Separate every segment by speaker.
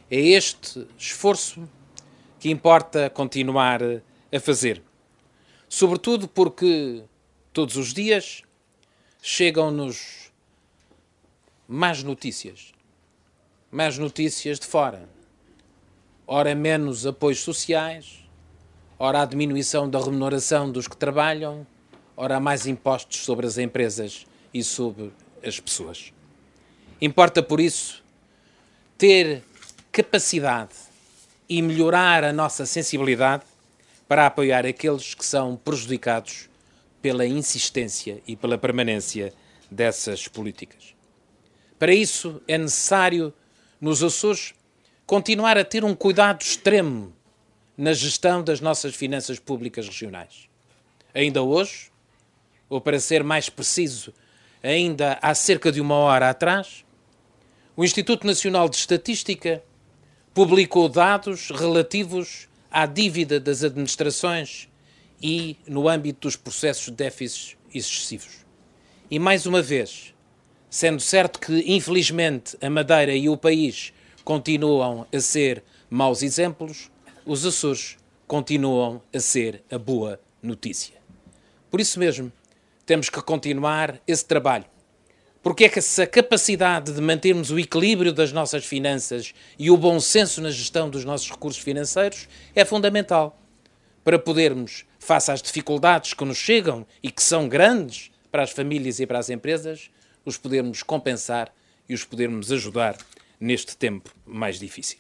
Speaker 1: É este esforço que importa continuar a fazer. Sobretudo porque todos os dias chegam-nos más notícias de fora. Ora menos apoios sociais, ora a diminuição da remuneração dos que trabalham, ora mais impostos sobre as empresas e sobre as pessoas. Importa, por isso, ter capacidade e melhorar a nossa sensibilidade para apoiar aqueles que são prejudicados pela insistência e pela permanência dessas políticas. Para isso é necessário, nos Açores, continuar a ter um cuidado extremo na gestão das nossas finanças públicas regionais. Ainda hoje, ou para ser mais preciso, ainda há cerca de uma hora atrás, o Instituto Nacional de Estatística publicou dados relativos à dívida das administrações e no âmbito dos processos de déficits excessivos. E mais uma vez, sendo certo que, infelizmente, a Madeira e o país continuam a ser maus exemplos, os Açores continuam a ser a boa notícia. Por isso mesmo, temos que continuar esse trabalho. Porque é que essa capacidade de mantermos o equilíbrio das nossas finanças e o bom senso na gestão dos nossos recursos financeiros é fundamental para podermos, face às dificuldades que nos chegam e que são grandes para as famílias e para as empresas, os podermos compensar e os podermos ajudar neste tempo mais difícil.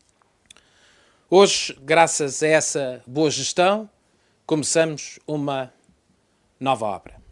Speaker 1: Hoje, graças a essa boa gestão, começamos uma nova obra.